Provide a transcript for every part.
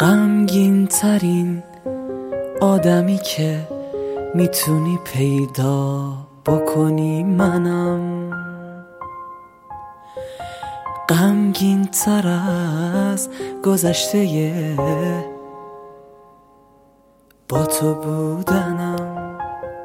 غمگین ترین آدمی که میتونی پیدا بکنی منم، غمگین تر از گذشته با تو بودنم.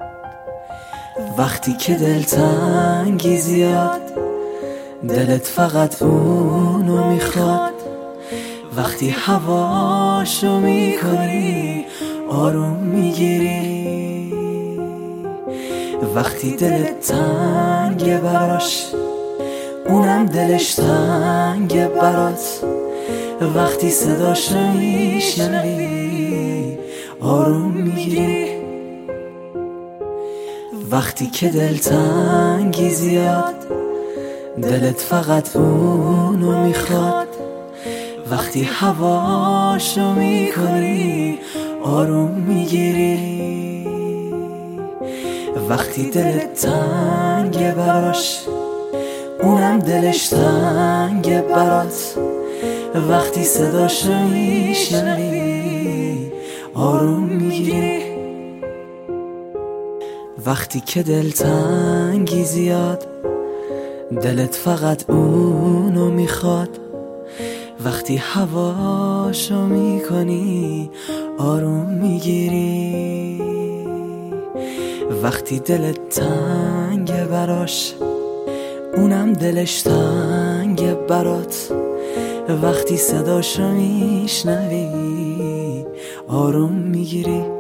وقتی که دلتنگی زیاد دلت فقط اونو میخواد، وقتی هواشو میکنی آروم میگیری، وقتی دلت تنگه براش اونم دلش تنگه برات، وقتی صداشو میشنوی آروم میگیری. وقتی که دلتنگی زیاد دلت فقط اونو میخواد، وقتی هواشو میکنی آروم میگیری، وقتی دلت تنگه براش اونم دلش تنگه برات، وقتی صداشو میشنوی آروم میگیری. وقتی که دلتنگی زیاد دلت فقط اونو میخواد، وقتی هواشو میکنی آروم میگیری، وقتی دلت تنگه براش اونم دلش تنگه برات، وقتی صداشو میشنوی آروم میگیری.